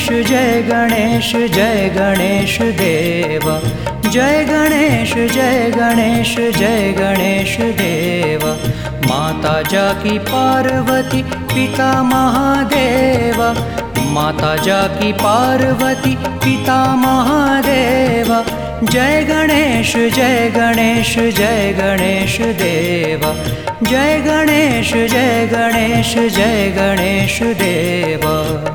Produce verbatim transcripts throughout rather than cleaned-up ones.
जय गणेश जय गणेश देवा। जय गणेश जय गणेश जय गणेश देवा। माता जाकी पार्वती पिता महादेवा। माता जाकी पार्वती पिता महादेवा। जय गणेश जय गणेश जय गणेश देवा। जय गणेश जय गणेश जय गणेश देवा।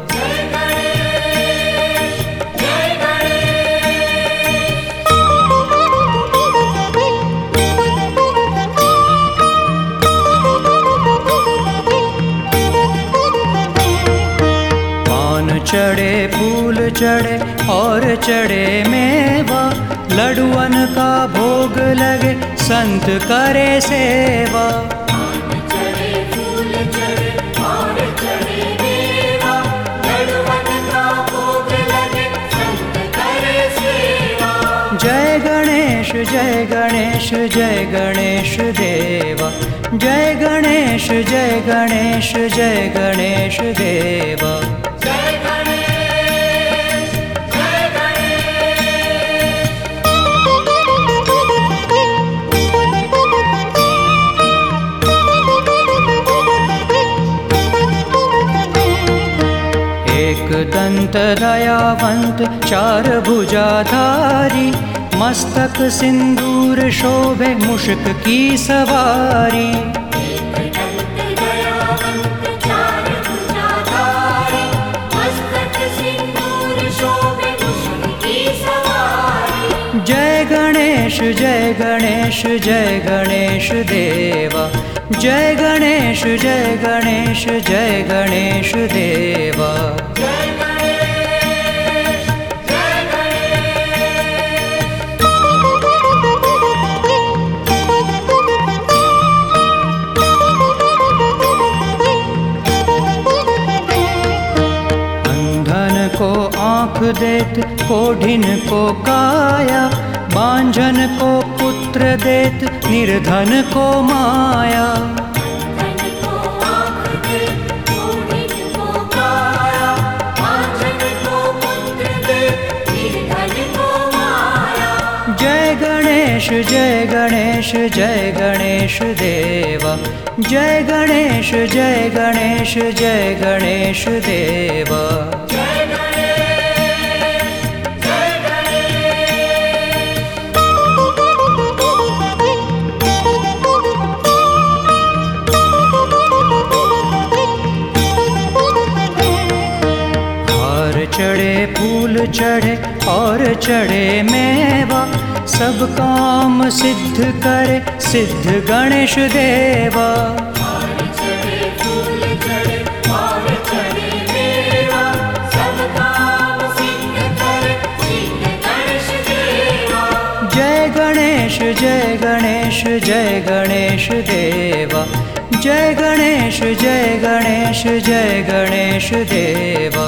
चढ़े फूल चढ़े और चढ़े मेवा। लड्डुअन का भोग लगे संत करे सेवा। चढ़े फूल चढ़े और चढ़े मेवा। लड्डुअन का भोग लगे संत करे सेवा। जय गणेश जय गणेश जय गणेश देवा। जय गणेश जय गणेश जय गणेश देवा। एक दंत दयावंत चार भुजाधारी। मस्तक सिंदूर शोभे मुश्क की सवारी। एक दंत दयावंत चार भुजाधारी। मस्तक सिंदूर शोभे मुश्क की सवारी। जय गणेश जय गणेश जय गणेश देवा। जय गणेश जय गणेश जय गणेश देवा। अंधन को आँख देत कोढ़िन को काया। बांझन को पुत्र देत निर्धन को माया। अंधन को आँख देत कोढ़िन को काया। बांझन को पुत्र देत निर्धन को माया। जय गणेश जय गणेश जय गणेश देवा। जय गणेश जय गणेश जय गणेश देवा। चढ़े फूल चढ़े और चढ़े मेवा। सब काम सिद्ध करे सिद्ध गणेश देवा। चढ़े फूल चढ़े और चढ़े मेवा। सब काम सिद्ध करे सिद्ध गणेश देवा। जय गणेश जय गणेश जय गणेश देवा। जय गणेश जय गणेश जय गणेश देवा।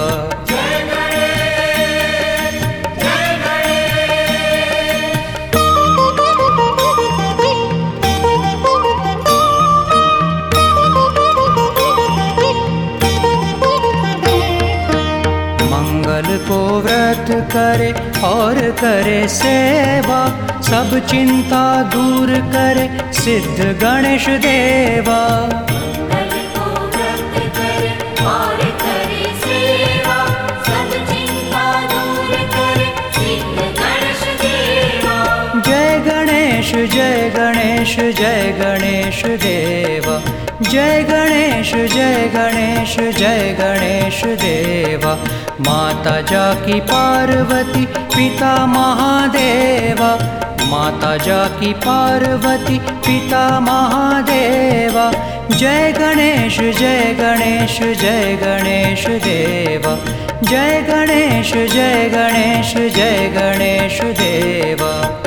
मंगल को व्रत करे और करे सेवा। सब चिंता दूर करे सिद्ध गणेश देवा। मंगल को व्रत करे और करे सेवा। सब चिंता दूर करे सिद्ध गणेश देवा। जय गणेश जय गणेश जय गणेश देवा। जय गणेश जय गणेश जय गणेश देवा। माता जाकी पार्वती पिता महादेवा। माता जाकी पार्वती पिता महादेवा। जय गणेश जय गणेश जय गणेश देवा। जय गणेश जय गणेश जय गणेश देवा।